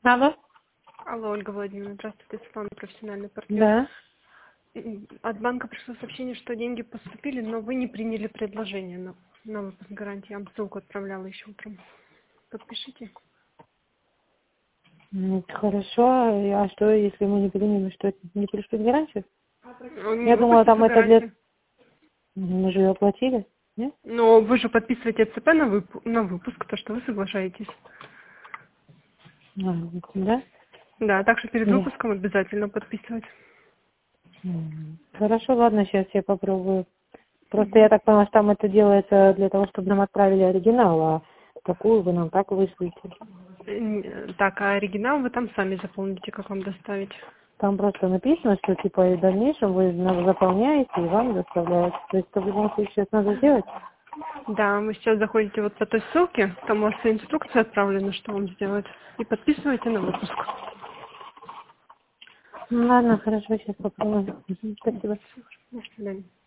Алло? Алло, Ольга Владимировна, здравствуйте, Светлана, профессиональный партнер. Да. От банка пришло сообщение, что деньги поступили, но вы не приняли предложение на выпуск гарантии. Я вам ссылку отправляла еще утром. Подпишите. Хорошо. А что, если мы не примем, что это не пришлют гарантию? Не Я думала, там это для... гарантию. Мы же ее оплатили, нет? Но вы же подписываете ЦП на выпуск, то что вы соглашаетесь. Да? Да, так что перед Нет. выпуском обязательно подписывать. Хорошо, ладно, сейчас я попробую. Просто я так поняла, что там это делается для того, чтобы нам отправили оригинал, а какую вы нам так вышлите. Так, а оригинал вы там сами заполните, как вам доставить. Там просто написано, что типа и в дальнейшем вы заполняете и вам доставляют. То есть это в любом случае это надо сделать. Да, вы сейчас заходите вот по той ссылке, там у вас инструкция отправлена, что вам сделать, и подписываете на выпуск. Ладно, хорошо, сейчас попробуем. Спасибо. До свидания.